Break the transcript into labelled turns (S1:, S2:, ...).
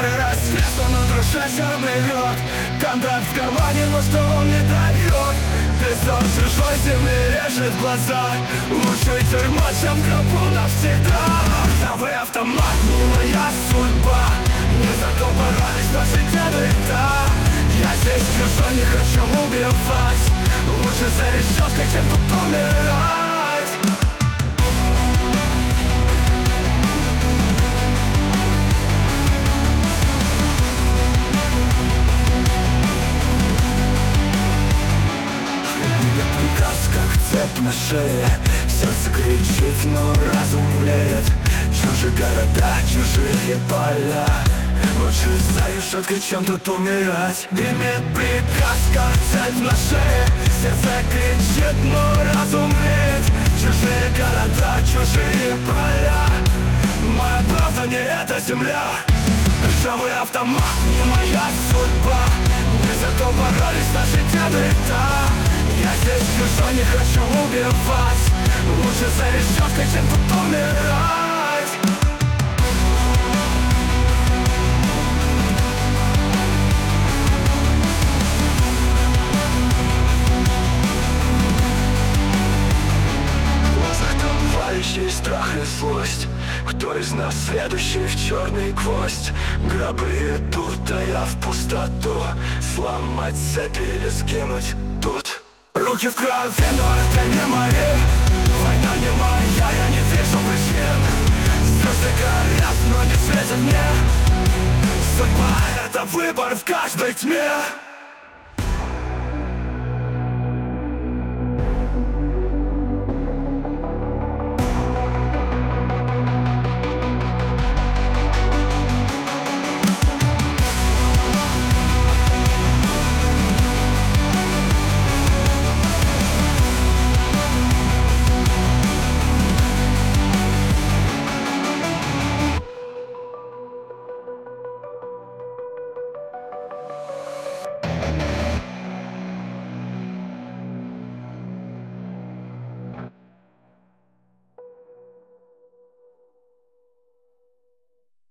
S1: Старый рассвет, он удручающий рот. Контракт в кармане, но что он не дает. Песок чужой земли режет глаза. Лучше тюрьма, чем гробу навсегда. Новый автомат, не моя судьба. Не за то боролись наши деды, да. Я здесь чужой, не хочу убивать. Лучше за решеткой, чем тут умирать. Цепь на шее, сердце кричит, но разум млеет. Чужие города, чужие поля. Лучше за решеткой, чем тут умирать. Имеет приказ, как цепь на шее. Сердце кричит, но разум млеет. Чужие города, чужие поля. Моя правда не эта земля. Ржавый автомат, не моя судьба. Не за то боролись наши деды, да. Я здесь чужой, не хочу убивать. Лучше за решеткой, чем тут умирать. В глазах товарищей страх и злость. Кто из нас следующий в черный гвоздь? Гробы идут, а я в пустоту. Сломать цепи или сгинуть тут. Руки в крови, но это не мои. Война не моя, я не вижу причин. Звезды горят, но не светят мне. Судьба — это выбор в каждой тьме.